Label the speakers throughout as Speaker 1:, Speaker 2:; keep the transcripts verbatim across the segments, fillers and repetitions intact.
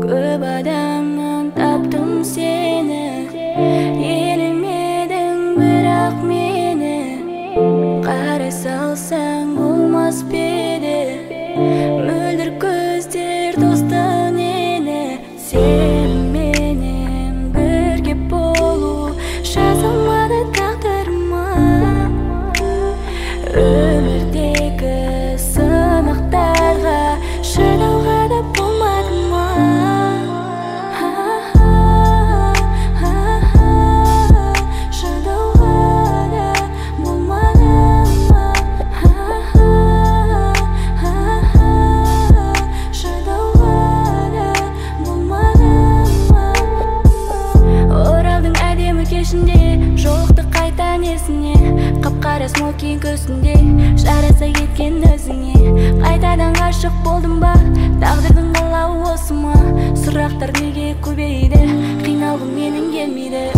Speaker 1: Көп адамнан таптым сені, елемедің бірақ мені. Қарай салсаң болмас педі, мөлдір көздер достан ені. Сен менен бірге болу жазылмады тағдырыма. Өмірдегі сынақтарға шыдауға да болмады ма? Жоқты қайта несіне, қап-қара смокинг көзінде жараса кеткен өзіңе. Қайтадан ғашық болдым ба, тағдырдың қалауы осы ма? Сұрақтар неге көбейді, қиналғым менің келмейді.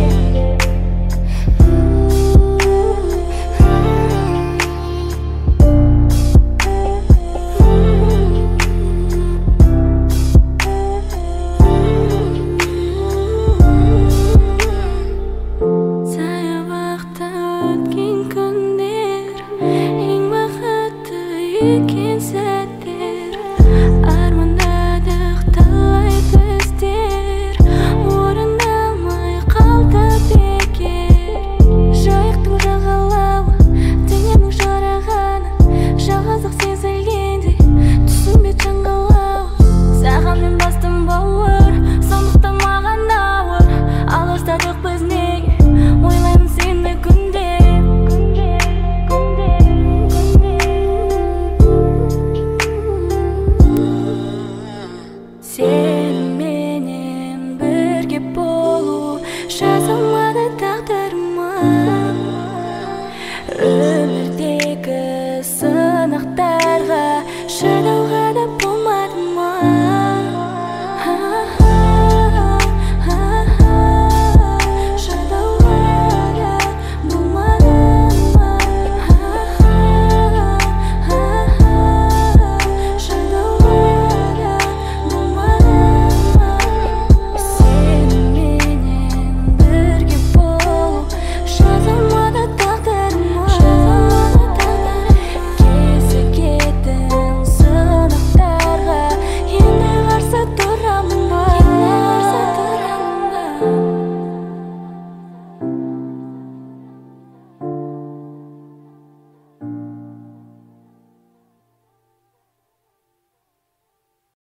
Speaker 1: Екен сәттер, армандадық талай біздер, орындалмай қалды бекер. Жайықтың жағалауы, денемнің жарағаны, жалғыздық сезілгенде түсінбе жаңғылауы. Саған мен бастым бауыр, сондықтан маған ауыр. Алыстадық біз неге, ойлаймын сені күнде. Сен менен бірге болу жазылмады тағдырыма. Өмірдегі сынақтарға шыдауға